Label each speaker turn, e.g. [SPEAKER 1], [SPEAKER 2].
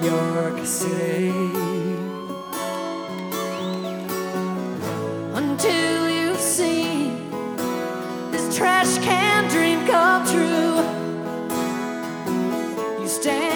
[SPEAKER 1] York City. Until you've seen this trash can dream come true, you stand